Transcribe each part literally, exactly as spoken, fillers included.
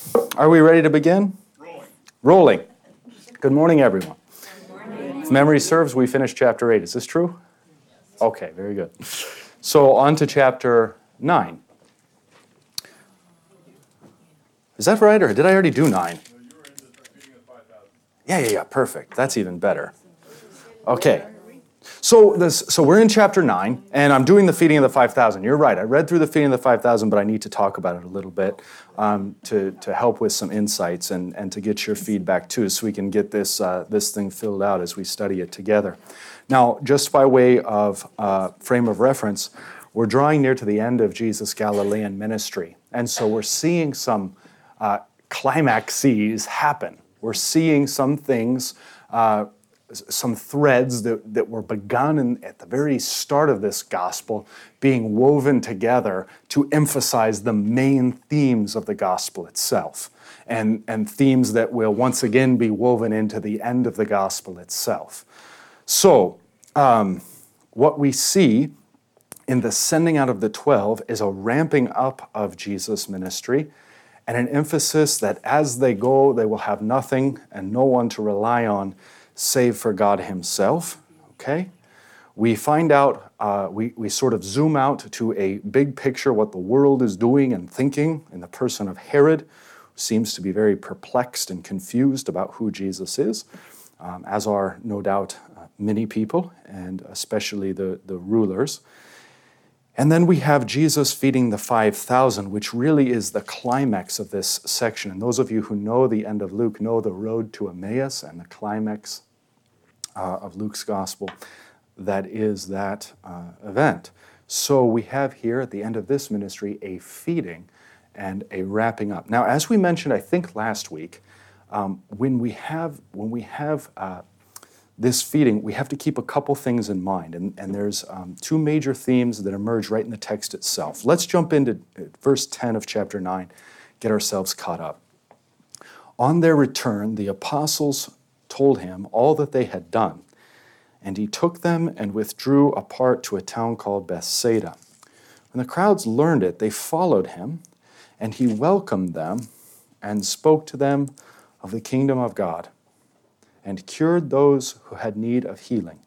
Are we ready to begin? Rolling. Rolling. Good morning, everyone. Good morning. If memory serves, we finished chapter eight. Is this true? Okay, very good. So on to chapter nine. Is that right, or did I already do nine? So you were in the feeding of five thousand. Yeah, yeah, yeah, perfect. That's even better. Okay. So this, so we're in chapter nine, and I'm doing the feeding of the five thousand. You're right. I read through the feeding of the five thousand, but I need to talk about it a little bit um, to, to help with some insights and, and to get your feedback too, so we can get this, uh, this thing filled out as we study it together. Now, just by way of uh, frame of reference, we're drawing near to the end of Jesus' Galilean ministry, and so we're seeing some uh, climaxes happen. We're seeing some things uh, some threads that, that were begun in, at the very start of this gospel being woven together to emphasize the main themes of the gospel itself, and, and themes that will once again be woven into the end of the gospel itself. So, um, what we see in the sending out of the twelve is a ramping up of Jesus' ministry and an emphasis that as they go, they will have nothing and no one to rely on save for God himself, okay? We find out, uh, we, we sort of zoom out to a big picture, what the world is doing and thinking in the person of Herod, who seems to be very perplexed and confused about who Jesus is, um, as are no doubt uh, many people, and especially the, the rulers. And then we have Jesus feeding the five thousand, which really is the climax of this section. And those of you who know the end of Luke know the road to Emmaus and the climax uh, of Luke's gospel. That is that uh, event. So we have here at the end of this ministry a feeding and a wrapping up. Now, as we mentioned, I think last week, um, when we have when we have uh, this feeding, we have to keep a couple things in mind, and, and there's um, two major themes that emerge right in the text itself. Let's jump into verse ten of chapter nine, get ourselves caught up. On their return, the apostles told him all that they had done, and he took them and withdrew apart to a town called Bethsaida. When the crowds learned it, they followed him, and he welcomed them and spoke to them of the kingdom of God, and cured those who had need of healing.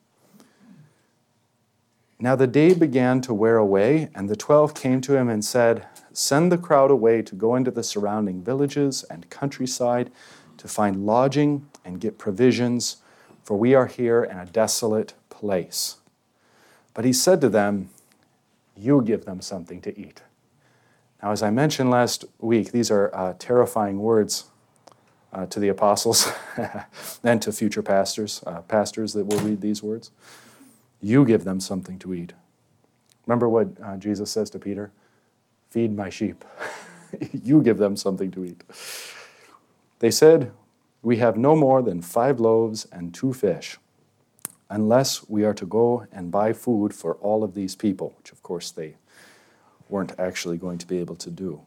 Now the day began to wear away, and the twelve came to him and said, "Send the crowd away to go into the surrounding villages and countryside to find lodging and get provisions, for we are here in a desolate place." But he said to them, "You give them something to eat." Now, as I mentioned last week, these are uh, terrifying words Uh, to the apostles and to future pastors, uh, pastors that will read these words. You give them something to eat. Remember what uh, Jesus says to Peter? Feed my sheep. You give them something to eat. They said, "We have no more than five loaves and two fish, unless we are to go and buy food for all of these people," which of course they weren't actually going to be able to do.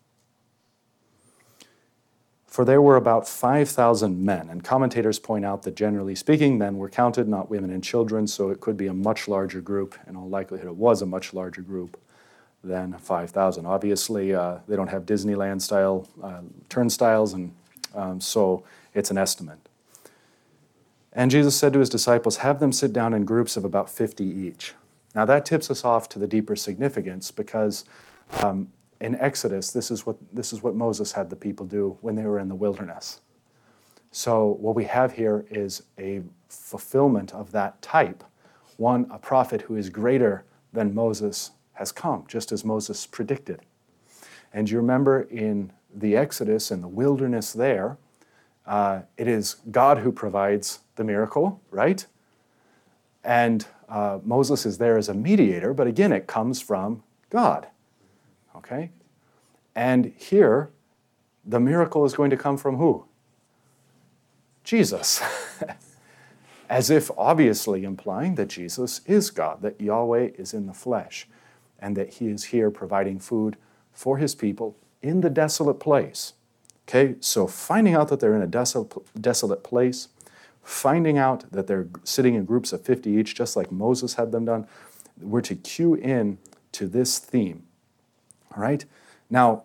For there were about five thousand men, and commentators point out that generally speaking, men were counted, not women and children, so it could be a much larger group. In all likelihood, it was a much larger group than five thousand. Obviously, uh, they don't have Disneyland-style uh, turnstiles, and um, so it's an estimate. And Jesus said to his disciples, "Have them sit down in groups of about fifty each." Now that tips us off to the deeper significance, because um, in Exodus, this is what this is what Moses had the people do when they were in the wilderness. So what we have here is a fulfillment of that type. One, a prophet who is greater than Moses has come, just as Moses predicted. And you remember in the Exodus, in the wilderness there, uh, it is God who provides the miracle, right? And uh, Moses is there as a mediator, but again, it comes from God. Okay? And here, the miracle is going to come from who? Jesus. As if obviously implying that Jesus is God, that Yahweh is in the flesh, and that he is here providing food for his people in the desolate place. Okay? So finding out that they're in a desolate, desolate place, finding out that they're sitting in groups of fifty each, just like Moses had them done, we're to cue in to this theme. All right? Now,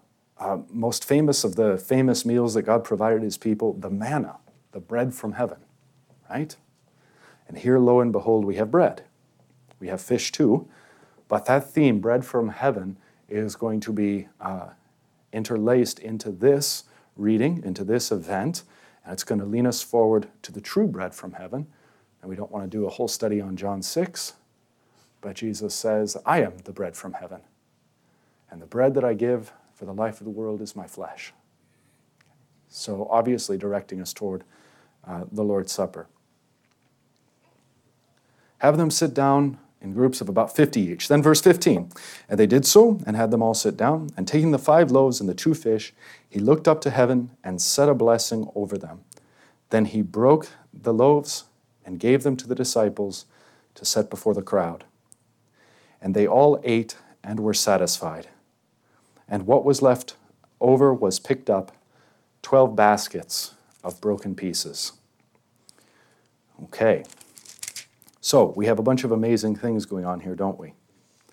uh, most famous of the famous meals that God provided his people, the manna, the bread from heaven, right? And here, lo and behold, we have bread. We have fish too, but that theme, bread from heaven, is going to be uh, interlaced into this reading, into this event, and it's going to lean us forward to the true bread from heaven. And we don't want to do a whole study on John six, but Jesus says, I am the bread from heaven. And the bread that I give for the life of the world is my flesh. So obviously directing us toward uh, the Lord's Supper. Have them sit down in groups of about fifty each. Then verse fifteen, and they did so and had them all sit down. And taking the five loaves and the two fish, he looked up to heaven and said a blessing over them. Then he broke the loaves and gave them to the disciples to set before the crowd. And they all ate and were satisfied. And what was left over was picked up, twelve baskets of broken pieces. Okay. So we have a bunch of amazing things going on here, don't we?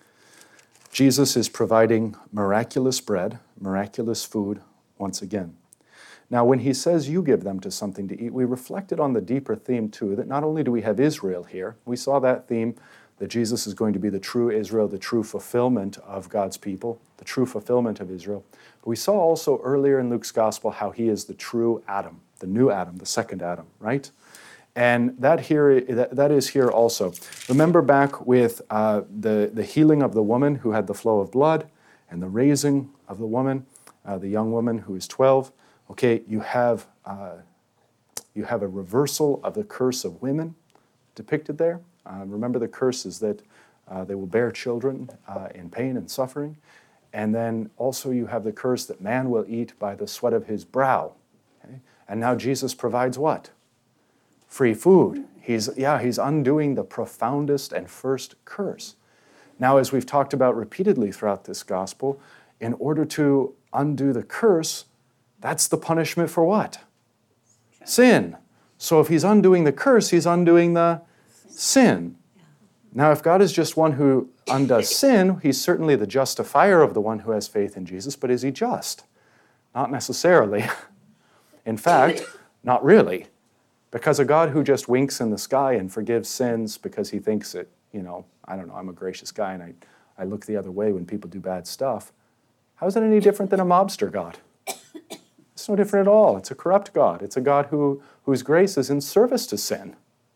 Jesus is providing miraculous bread, miraculous food once again. Now, when he says you give them to something to eat, we reflected on the deeper theme too, that not only do we have Israel here, we saw that theme that Jesus is going to be the true Israel, the true fulfillment of God's people, the true fulfillment of Israel. But we saw also earlier in Luke's gospel how he is the true Adam, the new Adam, the second Adam, right? And that here, that, that is here also. Remember back with uh, the, the healing of the woman who had the flow of blood and the raising of the woman, uh, the young woman who is twelve. Okay, you have, uh, you have a reversal of the curse of women depicted there. Uh, remember the curse is that uh, they will bear children uh, in pain and suffering. And then also you have the curse that man will eat by the sweat of his brow. Okay? And now Jesus provides what? Free food. He's, yeah, he's undoing the profoundest and first curse. Now, as we've talked about repeatedly throughout this gospel, in order to undo the curse, that's the punishment for what? Sin. So if he's undoing the curse, he's undoing the sin. Now, if God is just one who undoes sin, he's certainly the justifier of the one who has faith in Jesus, but is he just? Not necessarily. In fact, not really. Because a God who just winks in the sky and forgives sins because he thinks it, you know, I don't know, I'm a gracious guy and I, I look the other way when people do bad stuff, how is that any different than a mobster God? It's no different at all. It's a corrupt God. It's a God who, whose grace is in service to sin.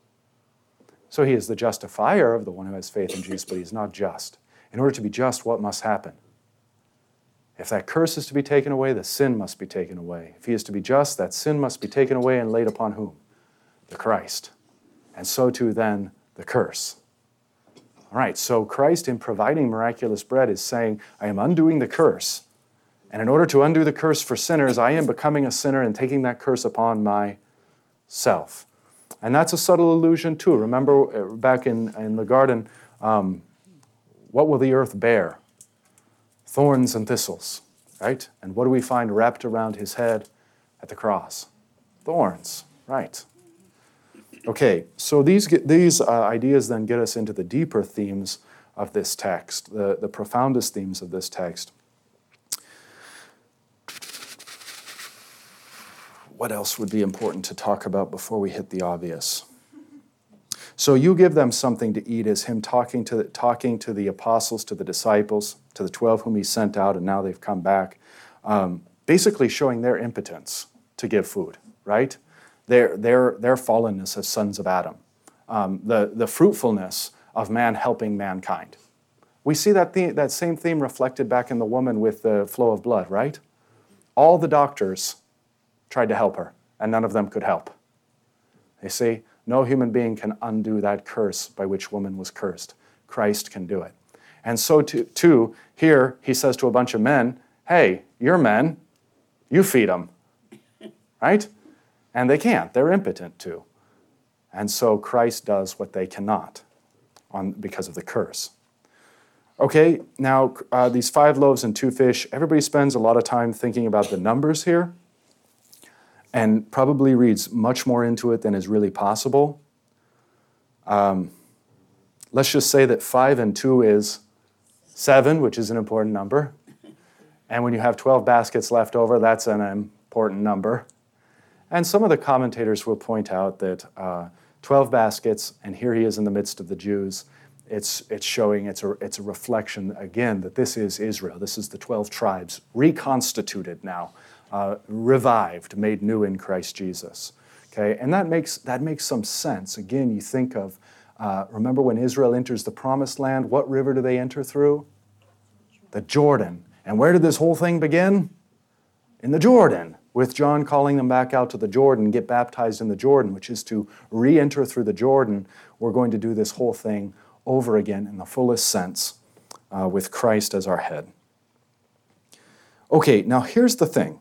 So he is the justifier of the one who has faith in Jesus, but he's not just. In order to be just, what must happen? If that curse is to be taken away, the sin must be taken away. If he is to be just, that sin must be taken away and laid upon whom? The Christ. And so too then the curse. All right, so Christ in providing miraculous bread is saying, I am undoing the curse. And in order to undo the curse for sinners, I am becoming a sinner and taking that curse upon myself. And that's a subtle allusion too. Remember back in, in the garden, um, what will the earth bear? Thorns and thistles, right? And what do we find wrapped around his head at the cross? Thorns, right? Okay, so these, these uh, ideas then get us into the deeper themes of this text, the, the profoundest themes of this text. What else would be important to talk about before we hit the obvious? So you give them something to eat is him talking to, talking to the apostles, to the disciples, to the twelve whom he sent out, and now they've come back, um, basically showing their impotence to give food, right? Their, their, their fallenness as sons of Adam, um, the, the fruitfulness of man helping mankind. We see that, theme, that same theme reflected back in the woman with the flow of blood, right? All the doctors tried to help her, and none of them could help. You see, no human being can undo that curse by which woman was cursed. Christ can do it. And so too, too here he says to a bunch of men, hey, you're men, you feed them, right? And they can't. They're impotent too. And so Christ does what they cannot on, because of the curse. Okay, now uh, these five loaves and two fish, everybody spends a lot of time thinking about the numbers here and probably reads much more into it than is really possible. Um, let's just say that five and two is seven, which is an important number. And when you have twelve baskets left over, that's an important number. And some of the commentators will point out that uh, twelve baskets, and here he is in the midst of the Jews, it's, it's showing, it's a, it's a reflection, again, that this is Israel. This is the twelve tribes, reconstituted now, uh, revived, made new in Christ Jesus. Okay, and that makes, that makes some sense. Again, you think of, uh, remember when Israel enters the Promised Land, what river do they enter through? The Jordan. And where did this whole thing begin? In the Jordan, with John calling them back out to the Jordan, get baptized in the Jordan, which is to re-enter through the Jordan. We're going to do this whole thing over again in the fullest sense uh, with Christ as our head. Okay, now here's the thing.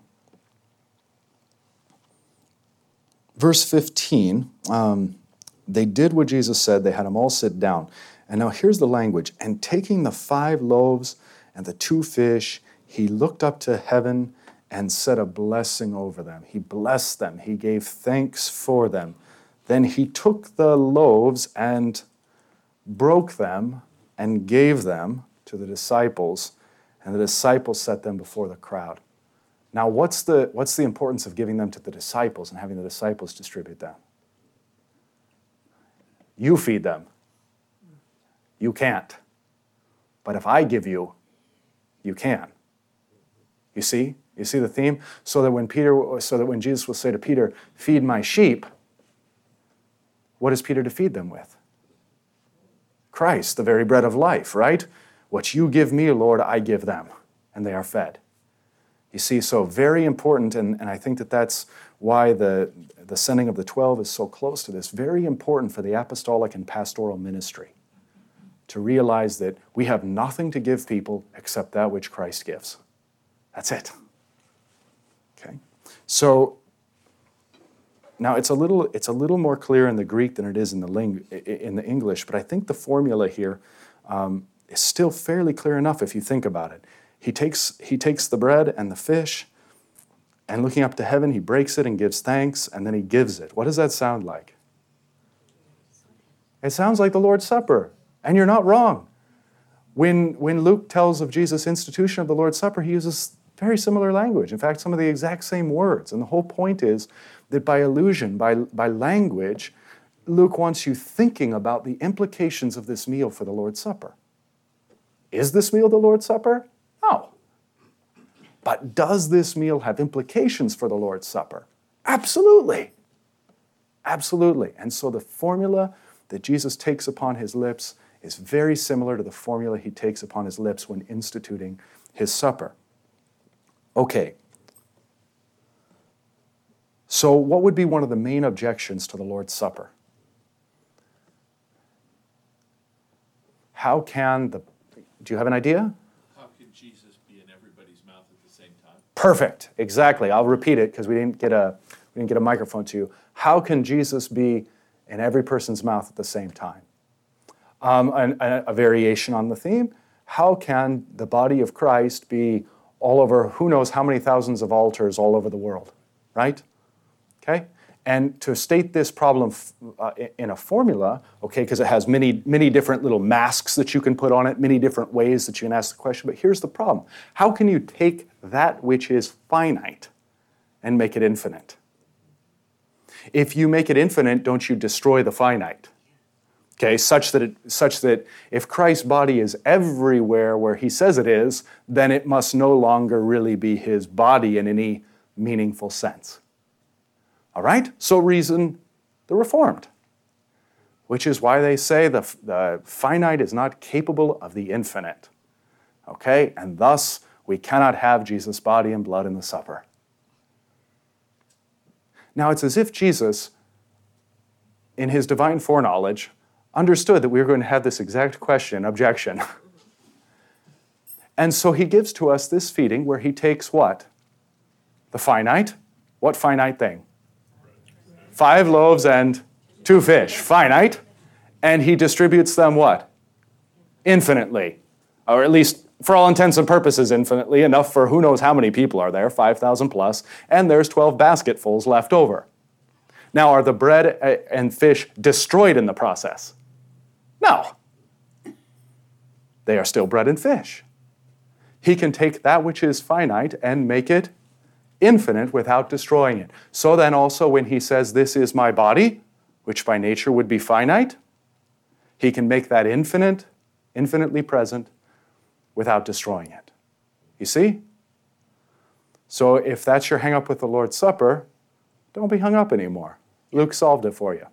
Verse fifteen, um, they did what Jesus said. They had them all sit down. And now here's the language. And taking the five loaves and the two fish, he looked up to heaven and said a blessing over them. He blessed them. He gave thanks for them. Then he took the loaves and broke them and gave them to the disciples, and the disciples set them before the crowd. Now, what's the, what's the importance of giving them to the disciples and having the disciples distribute them? You feed them. You can't. But if I give you, you can. You see? You see the theme? So that when Peter, so that when Jesus will say to Peter, feed my sheep, what is Peter to feed them with? Christ, the very bread of life, right? What you give me, Lord, I give them, and they are fed. You see, so very important, and, and I think that that's why the, the sending of the twelve is so close to this, very important for the apostolic and pastoral ministry, to realize that we have nothing to give people except that which Christ gives. That's it. Okay? So, now it's a little it's a little more clear in the Greek than it is in the ling, in the English, but I think the formula here um, is still fairly clear enough if you think about it. He takes he takes the bread and the fish, and looking up to heaven, he breaks it and gives thanks, and then he gives it. What does that sound like? It sounds like the Lord's Supper, and you're not wrong. When when Luke tells of Jesus' institution of the Lord's Supper, he uses very similar language. In fact, some of the exact same words. And the whole point is that by allusion, by, by language, Luke wants you thinking about the implications of this meal for the Lord's Supper. Is this meal the Lord's Supper? No. But does this meal have implications for the Lord's Supper? Absolutely. Absolutely. And so the formula that Jesus takes upon his lips is very similar to the formula he takes upon his lips when instituting his supper. Okay. So what would be one of the main objections to the Lord's Supper? How can the... Do you have an idea? How can Jesus be in everybody's mouth at the same time? Perfect. Exactly. I'll repeat it because we didn't get a we didn't get a microphone to you. How can Jesus be in every person's mouth at the same time? Um, an, a, a variation on the theme. How can the body of Christ be all over who knows how many thousands of altars all over the world, right? Okay? And to state this problem uh, in a formula, okay, because it has many, many different little masks that you can put on it, many different ways that you can ask the question, but here's the problem. How can you take that which is finite and make it infinite? If you make it infinite, don't you destroy the finite? Okay, such that it, such that if Christ's body is everywhere where he says it is, then it must no longer really be his body in any meaningful sense. All right? So reason the Reformed, which is why they say the, the finite is not capable of the infinite. Okay? And thus, we cannot have Jesus' body and blood in the supper. Now, it's as if Jesus, in his divine foreknowledge, understood that we were going to have this exact question, objection. And so he gives to us this feeding where he takes what? The finite. What finite thing? Five loaves and two fish. Finite. And he distributes them what? Infinitely. Or at least, for all intents and purposes, infinitely. Enough for who knows how many people are there, five thousand plus. And there's twelve basketfuls left over. Now, are the bread and fish destroyed in the process? No. They are still bread and fish. He can take that which is finite and make it infinite without destroying it. So then also when he says, this is my body, which by nature would be finite, he can make that infinite, infinitely present without destroying it. You see? So if that's your hang-up with the Lord's Supper, don't be hung up anymore. Luke solved it for you.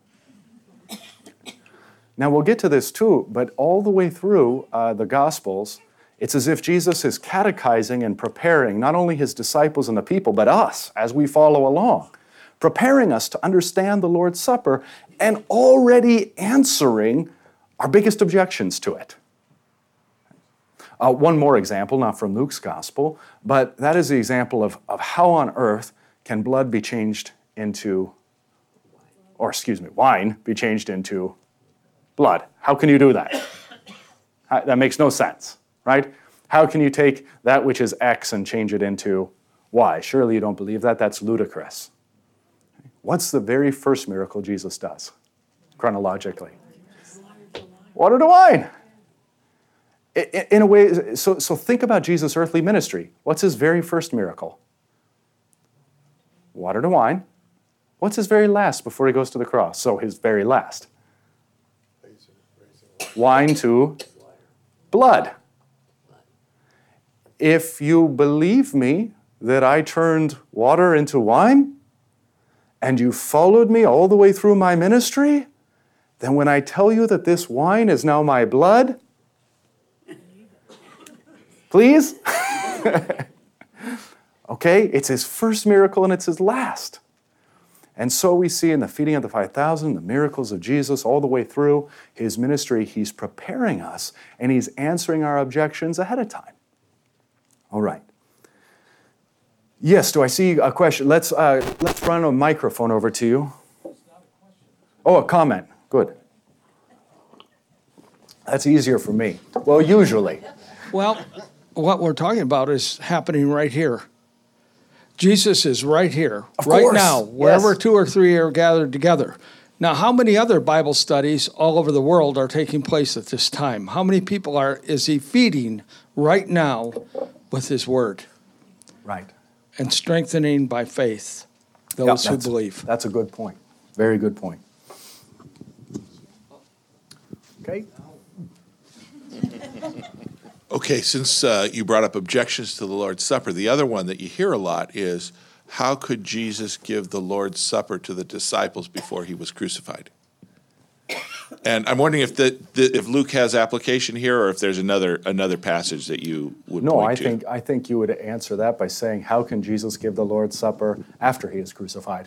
Now we'll get to this too, but all the way through uh, the Gospels, it's as if Jesus is catechizing and preparing not only his disciples and the people, but us as we follow along, preparing us to understand the Lord's Supper and already answering our biggest objections to it. Uh, one more example, not from Luke's Gospel, but that is the example of, of how on earth can blood be changed into, or excuse me, wine be changed into blood. How can you do that? That makes no sense, right? How can you take that which is X and change it into Y? Surely you don't believe that. That's ludicrous. What's the very first miracle Jesus does, chronologically? Water to wine. In a way, so, so think about Jesus' earthly ministry. What's his very first miracle? Water to wine. What's his very last before he goes to the cross? So his very last. Wine to blood. If you believe me that I turned water into wine, and you followed me all the way through my ministry, then when I tell you that this wine is now my blood, please? Okay, it's his first miracle and it's his last. And so we see in the feeding of the five thousand, the miracles of Jesus all the way through his ministry, he's preparing us and he's answering our objections ahead of time. All right. Yes, do I see a question? Let's, uh, let's run a microphone over to you. Oh, a comment. Good. That's easier for me. Well, usually. Well, what we're talking about is happening right here. Jesus is right here, Of right course. now, wherever Yes. two or three are gathered together. Now, how many other Bible studies all over the world are taking place at this time? How many people are is he feeding right now with his word Right. and strengthening by faith Yeah, those who that's- believe? That's a good point. Very good point. Okay. Okay, since uh, you brought up objections to the Lord's Supper, the other one that you hear a lot is, how could Jesus give the Lord's Supper to the disciples before he was crucified? And I'm wondering if the, the if Luke has application here, or if there's another another passage that you would No, point I to. think I think you would answer that by saying, how can Jesus give the Lord's Supper after he is crucified?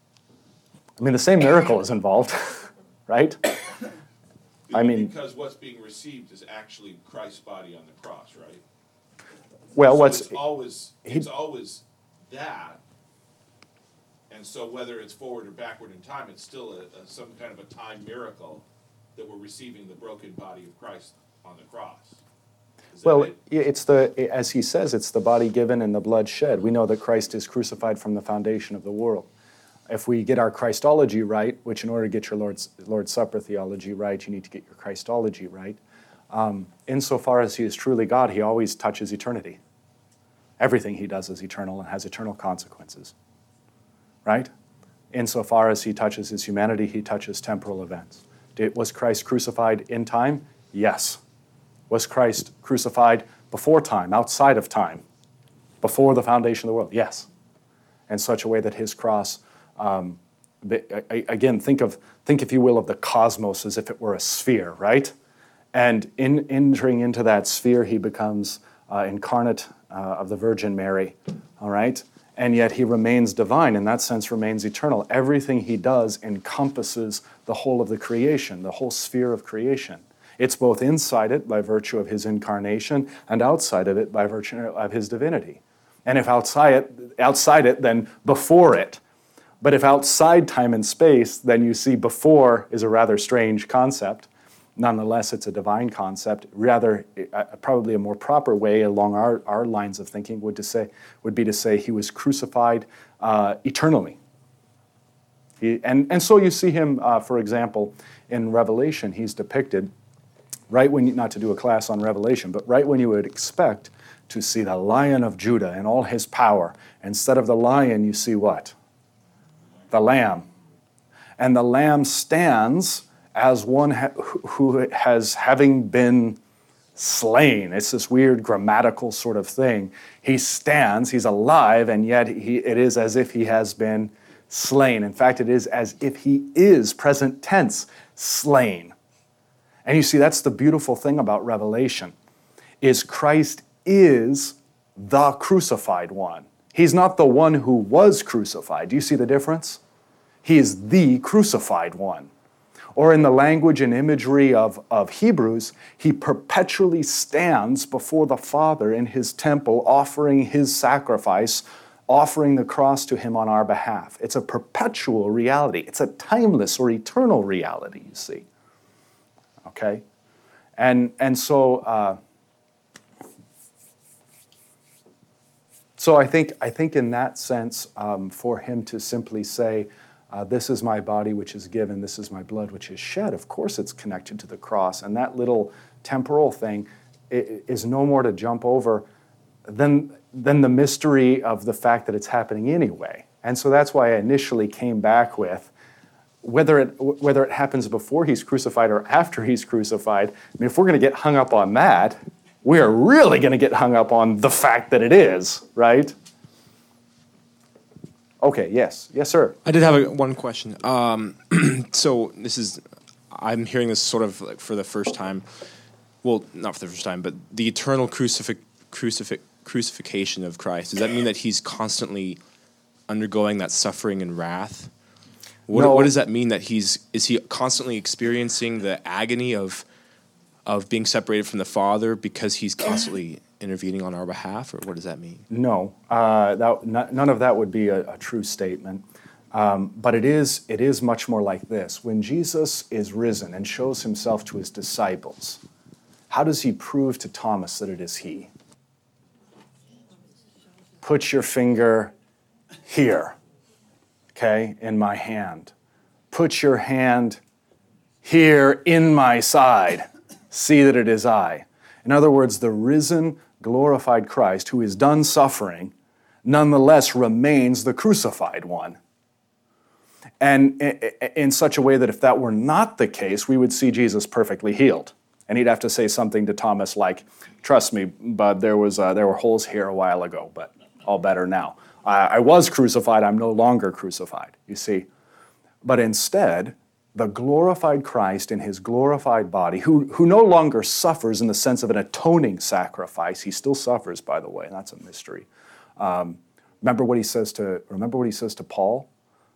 I mean, the same miracle is involved, right? I mean, because what's being received is actually Christ's body on the cross, right? well, So what's it's always he- it's always that, and so whether it's forward or backward in time, it's still a, a, some kind of a time miracle that we're receiving the broken body of Christ on the cross. Is that well, it? it's the as he says, it's the body given and the blood shed. We know that Christ is crucified from the foundation of the world. If we get our Christology right, which in order to get your Lord's, Lord's Supper theology right, you need to get your Christology right. Um, insofar as he is truly God, he always touches eternity. Everything he does is eternal and has eternal consequences, right? Insofar as he touches his humanity, he touches temporal events. Did, was Christ crucified in time? Yes. Was Christ crucified before time, outside of time, before the foundation of the world? Yes. In such a way that his cross Um, again, think of, think if you will, of the cosmos as if it were a sphere, right? And in entering into that sphere, he becomes uh, incarnate uh, of the Virgin Mary, all right? And yet he remains divine, in that sense remains eternal. Everything he does encompasses the whole of the creation, the whole sphere of creation. It's both inside it by virtue of his incarnation and outside of it by virtue of his divinity. And if outside it, outside it, then before it. But if outside time and space, then you see before is a rather strange concept. Nonetheless, it's a divine concept. Rather, uh, probably a more proper way along our, our lines of thinking would, to say, would be to say he was crucified uh, eternally. He, and, and so you see him, uh, for example, in Revelation, he's depicted, right when, you, not to do a class on Revelation, but right when you would expect to see the Lion of Judah in all his power. Instead of the lion, you see what? The lamb. And the lamb stands as one ha- who has, having been slain. It's this weird grammatical sort of thing. He stands, he's alive, and yet he, it is as if he has been slain. In fact, it is as if he is, present tense, slain. And you see, that's the beautiful thing about Revelation, is Christ is the crucified one. He's not the one who was crucified. Do you see the difference? He is the crucified one. Or in the language and imagery of, of Hebrews, he perpetually stands before the Father in his temple, offering his sacrifice, offering the cross to him on our behalf. It's a perpetual reality. It's a timeless or eternal reality, you see. Okay? And, and so, uh, so I think, I think in that sense, um, for him to simply say, Uh, this is my body which is given, this is my blood which is shed. Of course it's connected to the cross. And that little temporal thing is no more to jump over than, than the mystery of the fact that it's happening anyway. And so that's why I initially came back with, whether it, whether it happens before he's crucified or after he's crucified, I mean, if we're going to get hung up on that, we are really going to get hung up on the fact that it is, right? Okay, yes. Yes, sir. I did have a, one question. Um, so this is, I'm hearing this sort of like for the first time. Well, not for the first time, but the eternal crucifix, crucifix, crucifixion of Christ. Does that mean that he's constantly undergoing that suffering and wrath? What, no. what does that mean that he's, is he constantly experiencing the agony of, of being separated from the Father because he's constantly intervening on our behalf, or what does that mean? No, uh, that, n- none of that would be a, a true statement. Um, but it is, it is much more like this. When Jesus is risen and shows himself to his disciples, how does he prove to Thomas that it is he? Put your finger here, okay, in my hand. Put your hand here in my side. See that it is I. In other words, the risen, glorified Christ, who is done suffering, nonetheless remains the crucified one. And in such a way that if that were not the case, we would see Jesus perfectly healed. And he'd have to say something to Thomas like, trust me, bud, there, was, uh, there were holes here a while ago, but all better now. I, I was crucified, I'm no longer crucified, you see. But instead, the glorified Christ in his glorified body, who, who no longer suffers in the sense of an atoning sacrifice. He still suffers, by the way, and that's a mystery. Um, remember what he says to, remember what he says to Paul?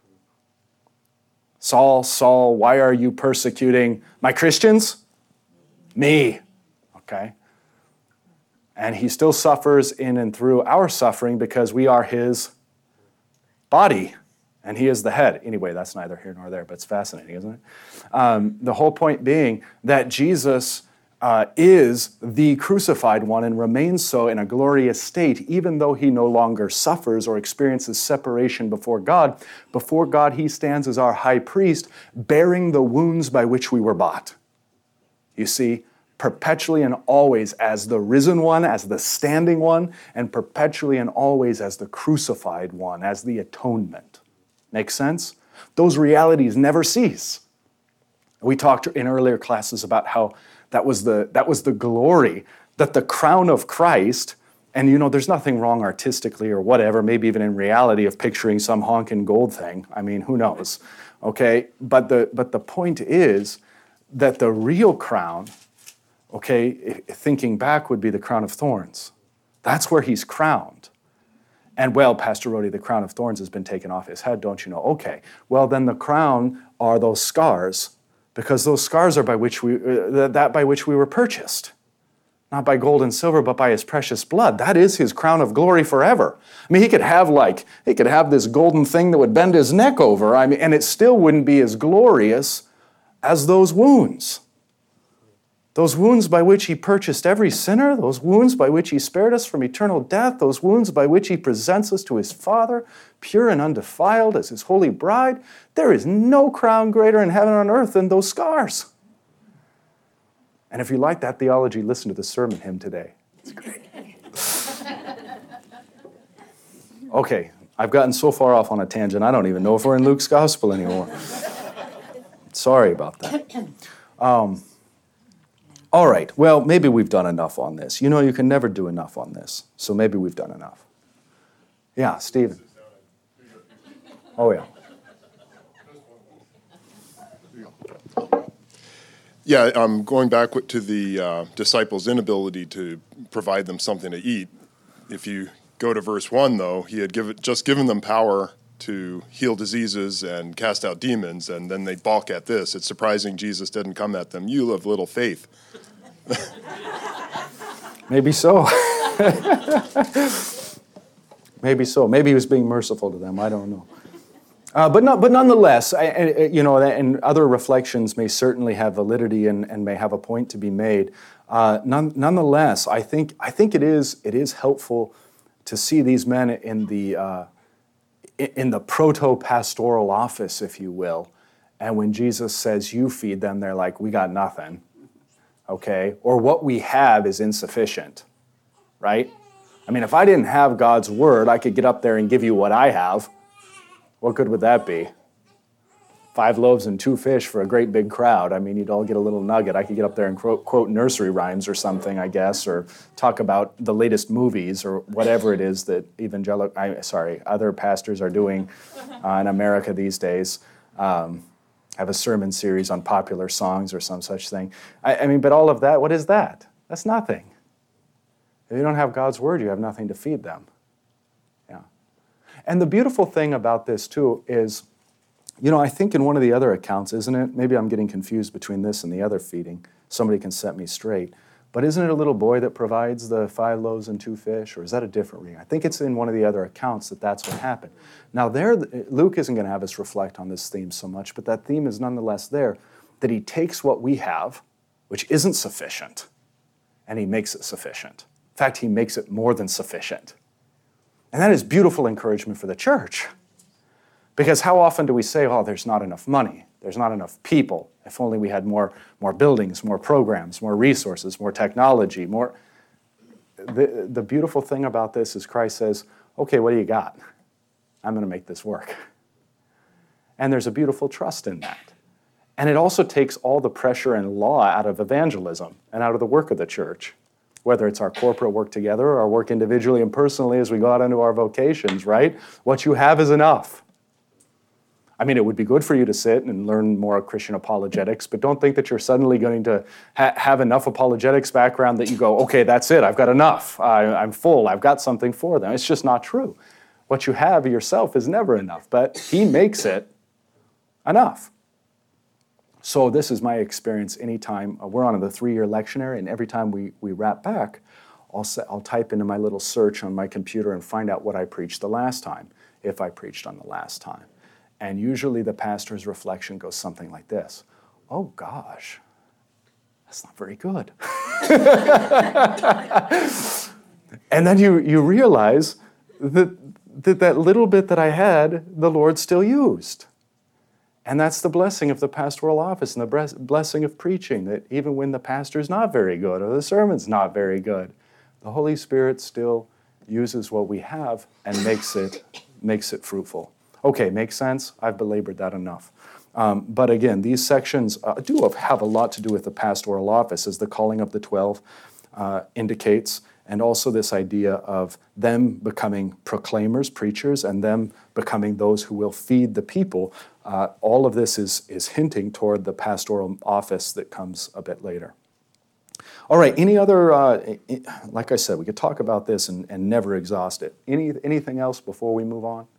Saul, Saul, why are you persecuting my Christians? Me, okay? And he still suffers in and through our suffering because we are his body. And he is the head. Anyway, that's neither here nor there, but it's fascinating, isn't it? Um, the whole point being that Jesus uh, is the crucified one and remains so in a glorious state, even though he no longer suffers or experiences separation before God. Before God, he stands as our high priest, bearing the wounds by which we were bought. You see, perpetually and always as the risen one, as the standing one, and perpetually and always as the crucified one, as the atonement. Make sense? Those realities never cease. We talked in earlier classes about how that was the, that was the glory, that the crown of Christ, and you know, there's nothing wrong artistically or whatever, maybe even in reality of picturing some honking gold thing. I mean, who knows? Okay, but the, but the point is that the real crown, okay, thinking back would be the crown of thorns. That's where he's crowned. And well, Pastor Rody, the crown of thorns has been taken off his head, don't you know? Okay, well then the crown are those scars, because those scars are by which we, uh, that by which we were purchased. Not by gold and silver, but by his precious blood. That is his crown of glory forever. I mean, he could have like, he could have this golden thing that would bend his neck over, I mean, and it still wouldn't be as glorious as those wounds. Those wounds by which he purchased every sinner, those wounds by which he spared us from eternal death, those wounds by which he presents us to his Father, pure and undefiled as his holy bride. There is no crown greater in heaven and on earth than those scars. And if you like that theology, listen to the sermon hymn today. It's great. Okay, I've gotten so far off on a tangent, I don't even know if we're in Luke's gospel anymore. Sorry about that. Um, all right, well, maybe we've done enough on this. You know, you can never do enough on this, so maybe we've done enough. Yeah, Stephen. Oh, yeah. Yeah, um, going back to the uh, disciples' inability to provide them something to eat. If you go to verse one, though, he had given, just given them power to heal diseases and cast out demons, and then they balk at this. It's surprising Jesus didn't come at them. You have little faith. Maybe so. Maybe so. Maybe he was being merciful to them. I don't know. Uh, but not, but nonetheless, I, I, you know, and other reflections may certainly have validity and, and may have a point to be made. Uh, none, nonetheless, I think I think it is it is helpful to see these men in the uh, in the proto-pastoral office, if you will. And when Jesus says, "You feed them," they're like, "We got nothing," okay? Or what we have is insufficient, right? I mean, if I didn't have God's word, I could get up there and give you what I have. What good would that be? Five loaves and two fish for a great big crowd. I mean, you'd all get a little nugget. I could get up there and quote, quote nursery rhymes or something, I guess, or talk about the latest movies or whatever it is that evangelical, I, sorry, other pastors are doing uh, in America these days. Um, have a sermon series on popular songs or some such thing. I, I mean, but all of that, what is that? That's nothing. If you don't have God's word, you have nothing to feed them. Yeah. And the beautiful thing about this, too, is, you know, I think in one of the other accounts, isn't it? Maybe I'm getting confused between this and the other feeding. Somebody can set me straight. But isn't it a little boy that provides the five loaves and two fish? Or is that a different reading? I think it's in one of the other accounts that that's what happened. Now, there, Luke isn't going to have us reflect on this theme so much, but that theme is nonetheless there, that he takes what we have, which isn't sufficient, and he makes it sufficient. In fact, he makes it more than sufficient. And that is beautiful encouragement for the church. Because how often do we say, oh, there's not enough money, there's not enough people, if only we had more, more buildings, more programs, more resources, more technology, more... The, the beautiful thing about this is Christ says, okay, what do you got? I'm going to make this work. And there's a beautiful trust in that. And it also takes all the pressure and law out of evangelism and out of the work of the church, whether it's our corporate work together or our work individually and personally as we go out into our vocations, right? What you have is enough. I mean, it would be good for you to sit and learn more Christian apologetics, but don't think that you're suddenly going to ha- have enough apologetics background that you go, okay, that's it, I've got enough, I, I'm full, I've got something for them. It's just not true. What you have yourself is never enough, but he makes it enough. So this is my experience anytime, uh, we're on the three-year lectionary, and every time we, we wrap back, I'll, set, I'll type into my little search on my computer and find out what I preached the last time, if I preached on the last time. And usually the pastor's reflection goes something like this. Oh gosh, that's not very good. And then you, you realize that, that that little bit that I had, the Lord still used. And that's the blessing of the pastoral office and the blessing of preaching, that even when the pastor's not very good or the sermon's not very good, the Holy Spirit still uses what we have and makes it, makes it fruitful. Okay, makes sense? I've belabored that enough. Um, but again, these sections uh, do have a lot to do with the pastoral office, as the calling of the twelve uh, indicates, and also this idea of them becoming proclaimers, preachers, and them becoming those who will feed the people. Uh, all of this is, is hinting toward the pastoral office that comes a bit later. All right, any other, uh, like I said, we could talk about this and, and never exhaust it. Any, anything else before we move on?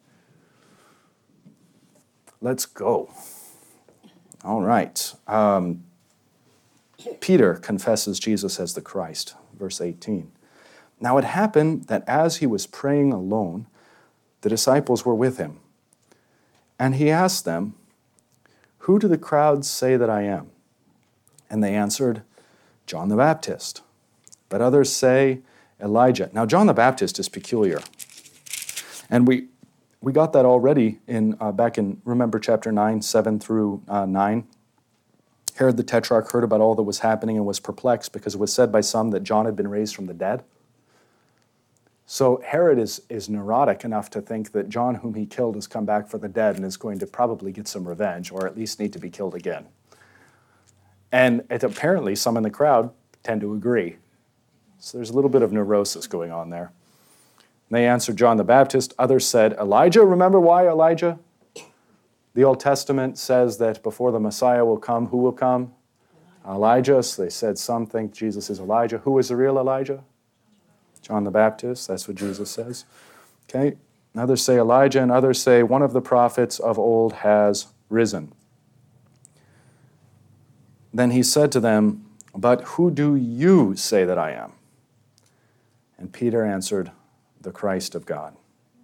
Let's go. All right. Um, Peter confesses Jesus as the Christ, verse eighteen. Now it happened that as he was praying alone, the disciples were with him. And he asked them, who do the crowds say that I am? And they answered, John the Baptist. But others say, Elijah. Now John the Baptist is peculiar. And we... We got that already in uh, back in, remember, chapter nine, seven through uh, nine. Herod the Tetrarch heard about all that was happening and was perplexed because it was said by some that John had been raised from the dead. So Herod is, is neurotic enough to think that John, whom he killed, has come back for the dead and is going to probably get some revenge, or at least need to be killed again. And it, apparently some in the crowd tend to agree. So there's a little bit of neurosis going on there. And they answered John the Baptist. Others said, Elijah. Remember why Elijah? The Old Testament says that before the Messiah will come, who will come? Elijah. So they said some think Jesus is Elijah. Who is the real Elijah? John the Baptist. That's what Jesus says. Okay. Others say Elijah, and others say one of the prophets of old has risen. Then he said to them, but who do you say that I am? And Peter answered, the Christ of God.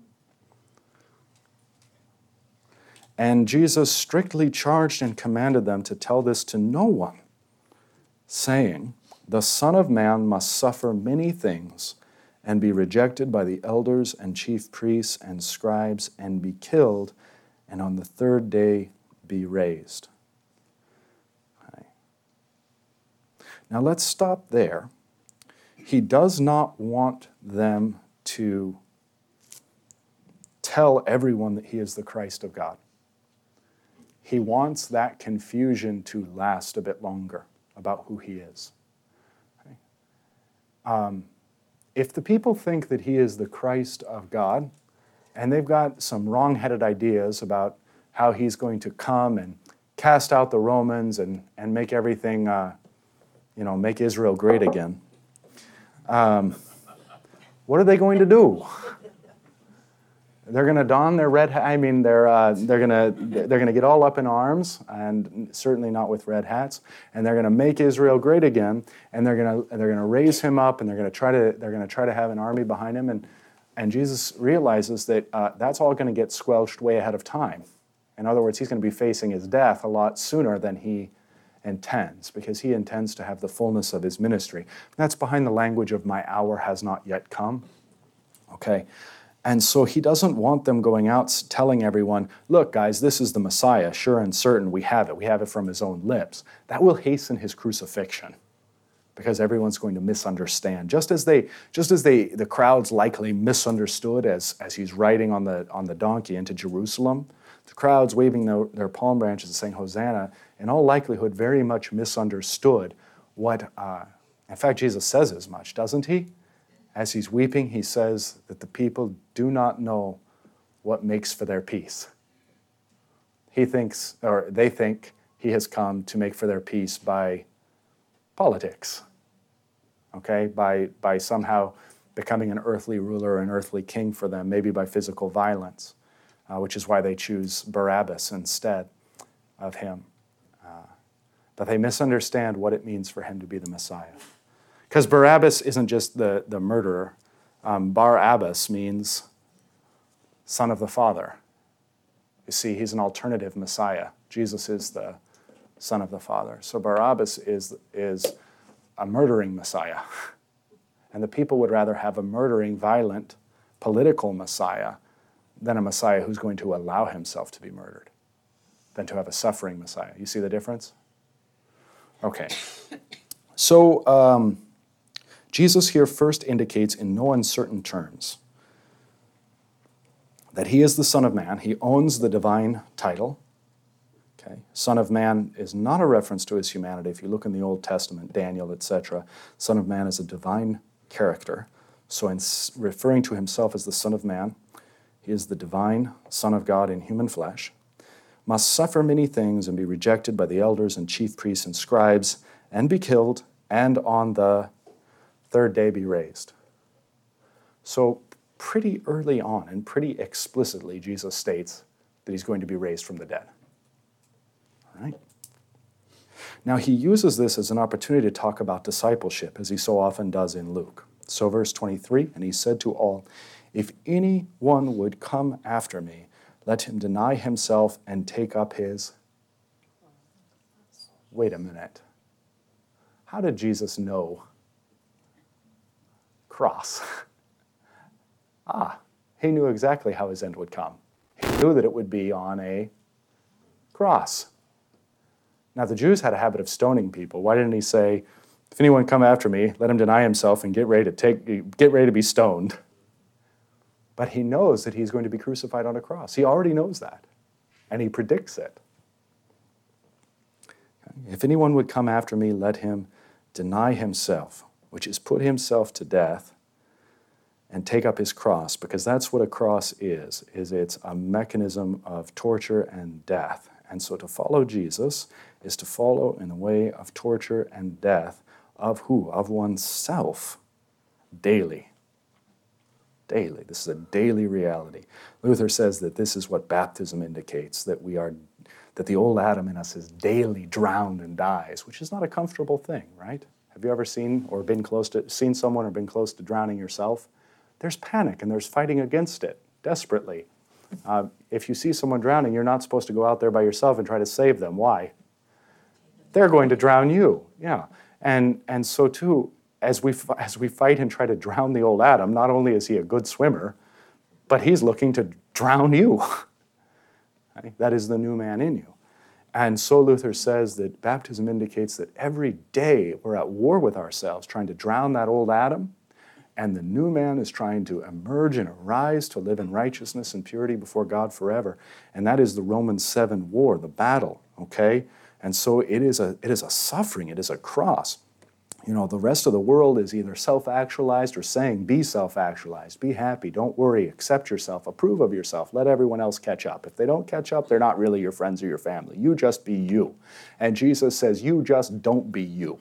And Jesus strictly charged and commanded them to tell this to no one, saying, the Son of Man must suffer many things and be rejected by the elders and chief priests and scribes and be killed, and on the third day be raised. Okay. Now let's stop there. He does not want them to tell everyone that he is the Christ of God. He wants that confusion to last a bit longer about who he is. Okay. Um, if the people think that he is the Christ of God, and they've got some wrong-headed ideas about how he's going to come and cast out the Romans and, and make everything, uh, you know, make Israel great again, um, what are they going to do? They're going to don their red hat. I mean, they're uh, they're going to they're going to get all up in arms, and certainly not with red hats. And they're going to make Israel great again. And they're going to they're going to raise him up, and they're going to try to they're going to try to have an army behind him. And and Jesus realizes that uh, that's all going to get squelched way ahead of time. In other words, he's going to be facing his death a lot sooner than he intends, because he intends to have the fullness of his ministry. That's behind the language of my hour has not yet come. Okay. And so he doesn't want them going out telling everyone, look, guys, this is the Messiah, sure and certain, we have it. We have it from his own lips. That will hasten his crucifixion, because everyone's going to misunderstand. Just as they, just as they, the crowds likely misunderstood as, as he's riding on the, on the donkey into Jerusalem, the crowds waving their, their palm branches and saying Hosanna, in all likelihood, very much misunderstood what, uh, in fact, Jesus says as much, doesn't he? As he's weeping, he says that the people do not know what makes for their peace. He thinks, or they think, he has come to make for their peace by politics, okay? By, by somehow becoming an earthly ruler or an earthly king for them, maybe by physical violence, uh, which is why they choose Barabbas instead of him. Uh, but they misunderstand what it means for him to be the Messiah. Because Barabbas isn't just the, the murderer. Um, Bar-Abbas means son of the Father. You see, he's an alternative Messiah. Jesus is the son of the Father. So Barabbas is, is a murdering Messiah. And the people would rather have a murdering, violent, political Messiah than a Messiah who's going to allow himself to be murdered, than to have a suffering Messiah. You see the difference? Okay. So, um, Jesus here first indicates in no uncertain terms that he is the Son of Man. He owns the divine title. Okay? Son of Man is not a reference to his humanity. If you look in the Old Testament, Daniel, et cetera, Son of Man is a divine character. So in referring to himself as the Son of Man, he is the divine Son of God in human flesh, must suffer many things and be rejected by the elders and chief priests and scribes and be killed, and on the third day be raised. So pretty early on and pretty explicitly, Jesus states that he's going to be raised from the dead. All right? Now he uses this as an opportunity to talk about discipleship, as he so often does in Luke. So verse twenty-three, and he said to all, if anyone would come after me, let him deny himself and take up his... Wait a minute. How did Jesus know cross? Ah, he knew exactly how his end would come. He knew that it would be on a cross. Now, the Jews had a habit of stoning people. Why didn't he say, if anyone come after me, let him deny himself and get ready to take, get ready to be stoned? But he knows that he's going to be crucified on a cross. He already knows that, and he predicts it. If anyone would come after me, let him deny himself, which is put himself to death, and take up his cross, because that's what a cross is, is it's a mechanism of torture and death. And so to follow Jesus is to follow in the way of torture and death of who? Of oneself, daily. Daily. This is a daily reality. Luther says that this is what baptism indicates, that we are, that the old Adam in us is daily drowned and dies, which is not a comfortable thing, right? Have you ever seen or been close to, seen someone or been close to drowning yourself? There's panic and there's fighting against it, desperately. Uh, if you see someone drowning, you're not supposed to go out there by yourself and try to save them. Why? They're going to drown you, yeah. And and so too, as we as we fight and try to drown the old Adam, not only is he a good swimmer, but he's looking to drown you. Right? That is the new man in you. And so Luther says that baptism indicates that every day we're at war with ourselves, trying to drown that old Adam, and the new man is trying to emerge and arise to live in righteousness and purity before God forever. And that is the Romans seven war, the battle, okay? And so it is a it is a suffering, it is a cross. You know, the rest of the world is either self-actualized or saying, be self-actualized, be happy, don't worry, accept yourself, approve of yourself, let everyone else catch up. If they don't catch up, they're not really your friends or your family. You just be you. And Jesus says, you just don't be you.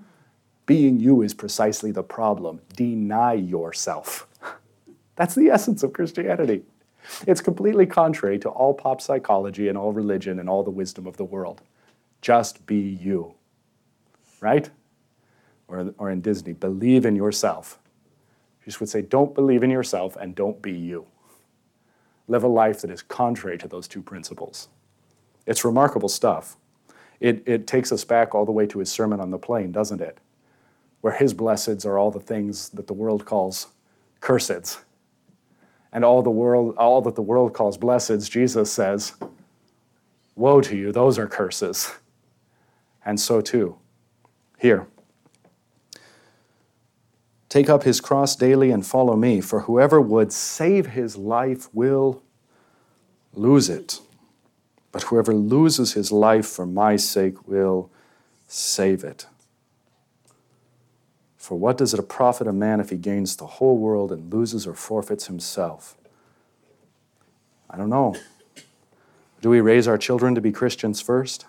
Being you is precisely the problem. Deny yourself. That's the essence of Christianity. It's completely contrary to all pop psychology and all religion and all the wisdom of the world. Just be you. Right? Or, or in Disney, believe in yourself. Jesus would say, don't believe in yourself and don't be you. Live a life that is contrary to those two principles. It's remarkable stuff. It, it takes us back all the way to his Sermon on the Plain, doesn't it? Where his blesseds are all the things that the world calls curseds. And all the world, all that the world calls blesseds, Jesus says, woe to you, those are curses. And so too, here. Take up his cross daily and follow me, for whoever would save his life will lose it. But whoever loses his life for my sake will save it. For what does it profit a man if he gains the whole world and loses or forfeits himself? I don't know. Do we raise our children to be Christians first?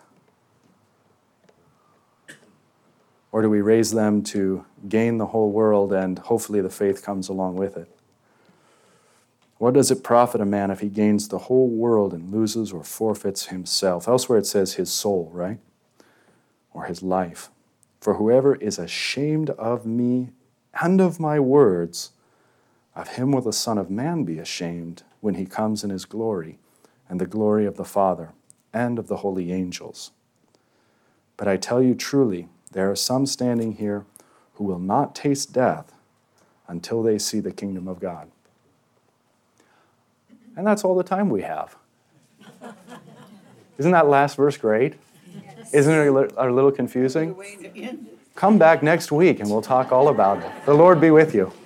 Or do we raise them to gain the whole world and hopefully the faith comes along with it? What does it profit a man if he gains the whole world and loses or forfeits himself? Elsewhere it says his soul, right? Or his life. For whoever is ashamed of me and of my words, of him will the Son of Man be ashamed when he comes in his glory and the glory of the Father and of the holy angels. But I tell you truly, there are some standing here who will not taste death until they see the kingdom of God. And that's all the time we have. Isn't that last verse great? Isn't it a little confusing? Come back next week and we'll talk all about it. The Lord be with you.